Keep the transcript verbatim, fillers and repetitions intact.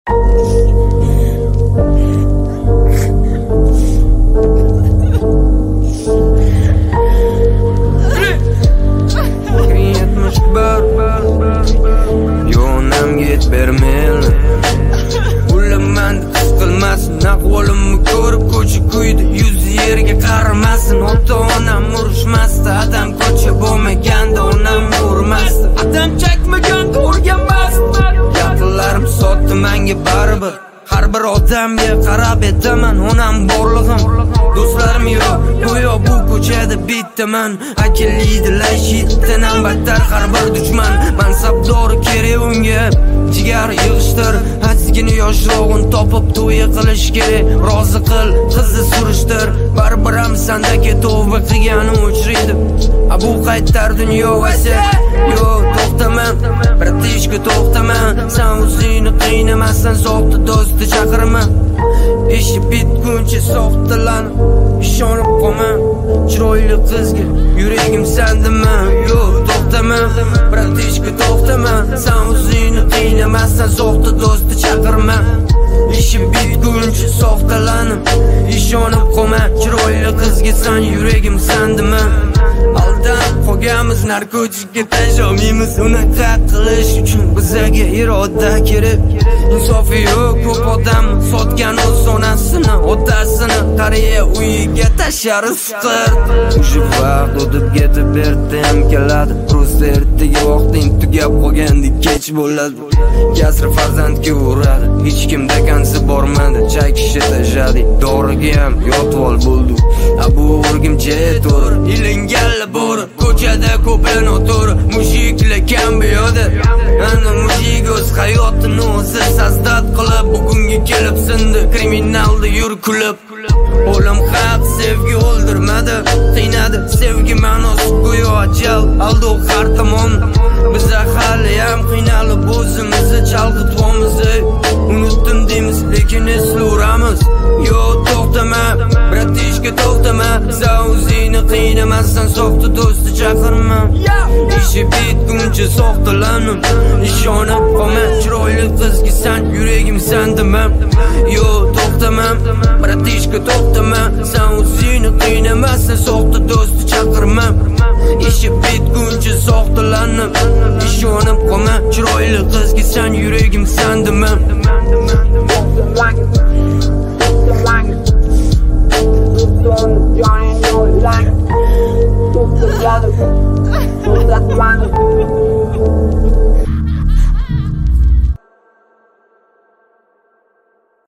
Yonamga yet bermel Ulamman qilmasin Aqvolimni ko'rib ko'cha kuydi Yuzi yerga qaramasin Ota-onam urishmasdi Adam ko'cha bo'lmaganda onam urmasdi Adam chekmaganda o'rganmasdi Yaqinlarim sotdi menga baribir Har bir odamga qarab etaman Onam borlig'im Do'stlarim yo'q Go'yo bu ko'chada bittaman Akilliydilar shitdan battar har bir dushman Mansabdori kerak unga Jigar yig'ishtir Azgina yoshrog'in topib to'y qilish kerak Rozi qil qizni surishtir Baribir ham sandagi tavba qilgani o'chirdi Bu qaytar dunyo vasi Yo'q to'xtama Bratishka to'xtama Sen o'zingni qiynamasdan soxta do'stni chaqirma Ishi bitguncha soxtalanib ishonib qolma Chiroyli qizga yuragim sandimi Yo'q to'xtama Bratishka to'xtama Sen o'zingni qiynamasdan soxta do'stni chaqirma Ishi bitguncha soxtalanib ishonib qolma Chiroyli qizga sen yuragim sandimi Aldanib qolganmiz narkotikga tashlamaymiz Unaqa qilish uchun bizaga iroda kerak Insofi yo'q ko'p odam sotgan o'z onasini otasini qariya uyiga tashlar isqir Ushib vaqt o'tib ketib ertayam keladi Prosta ertaga vaqting tugab qolgandek kech bo'ladi Kasri farzandga uradi Hech kimda kansi bormadi Chakishi tashadi Doriga ham yotvoll bo'ldi Bu o'rgimcha to'ri Ilinganli bo'ri Ko'chada ko'pin o'tiri Mushiklar kam buyoda Ana mushik o'z hayotini o'zi sazdat qilib Bugunga kelib sindi Kriminalda yur kulib O'lim haq sevgi o'ldirmadi Qiynadi sevgi ma'nosi go'yo ajal Aldov har tomon Biza hali ham qiynalib o'zimizni chalg'itvomiz Unutdim deymiz lekin eslayveramiz Yo to'xtama Bratishka to'xtama Sen o'zingni qiynamasdan soxta do'stni chaqirma Ishi bitguncha soxtalanib ishonib qolma Chiroyli qizga sen yuragim sandimi Yo to'xtama Bratishka to'xtama Sen o'zingni qiynamasdan soxta do'stni chaqirma Ishi bitguncha soxtalanib ishonib qolma Chiroyli qizga sen yuragim sandimi